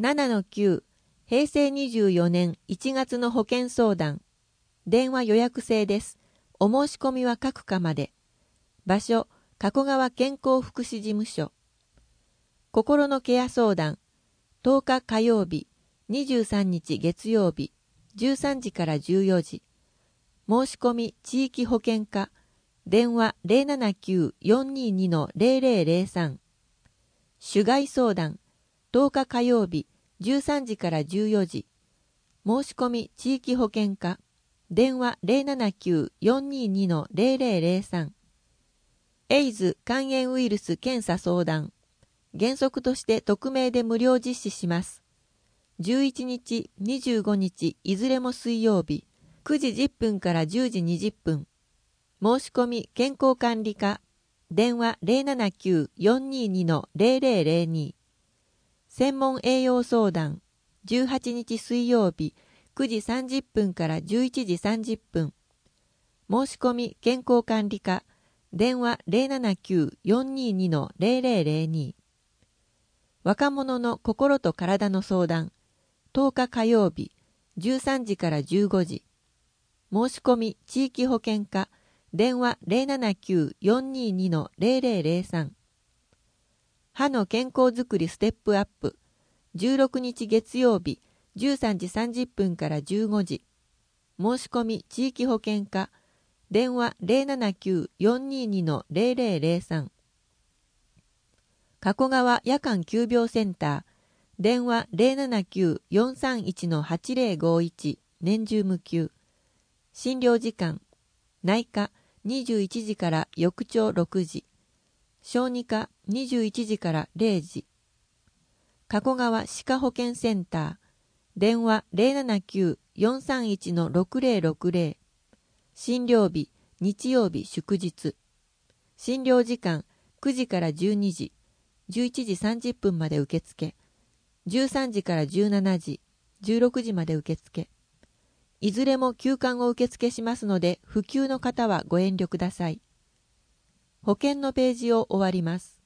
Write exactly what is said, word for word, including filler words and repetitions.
ななのきゅう、へいせいにじゅうよねんいちがつの保険相談。電話予約制です。お申し込みは各課まで。場所、加古川健康福祉事務所。心のケア相談。とおか火曜日、にじゅうさんにち月曜日、じゅうさんじからじゅうよじ。申し込み地域保険課。電話 ゼロななきゅう よんにーに ゼロゼロゼロさん。種害相談。とおか火曜日、じゅうさんじからじゅうよじ。申し込み地域保険課。電話 ゼロななきゅう よんにーに ゼロゼロゼロさん。エイズ肝炎ウイルス検査相談。原則として匿名で無料実施します。じゅういちにち、にじゅうごにち、いずれも水曜日、くじじゅっぷんからじゅうじにじゅっぷん。申し込み健康管理課。電話 ゼロななきゅう よんにーに ゼロゼロゼロゼロに。専門栄養相談。じゅうはちにち水曜日、くじさんじゅっぷんからじゅういちじさんじゅっぷん。申し込み健康管理課。電話 ゼロななきゅう よんにーに ゼロゼロゼロに。若者の心と体の相談。とおか火曜日、じゅうさんじからじゅうごじ。申し込み地域保険課。電話 ゼロななきゅう よんにーに ゼロゼロゼロゼロさん。歯の健康づくりステップアップ。じゅうろくにち月曜日、じゅうさんじさんじゅっぷんからじゅうごじ。申し込み地域保険課。電話 ゼロななきゅう よんにーに ゼロゼロゼロゼロさん。加古川夜間急病センター。電話 ゼロななきゅう よんさんいち はちゼロごいち。年中無休。診療時間。内科にじゅういちじから翌朝ろくじ。小児科にじゅういちじかられいじ。加古川歯科保健センター。電話 ゼロななきゅう よんさんいち ろくゼロろくゼロ。診療日、日曜日祝日。診療時間くじからじゅうにじ、じゅういちじさんじゅっぷんまで受付。じゅうさんじからじゅうしちじ、じゅうろくじまで受付。いずれも休館を受付しますので、不給の方はご遠慮ください。保険のページを終わります。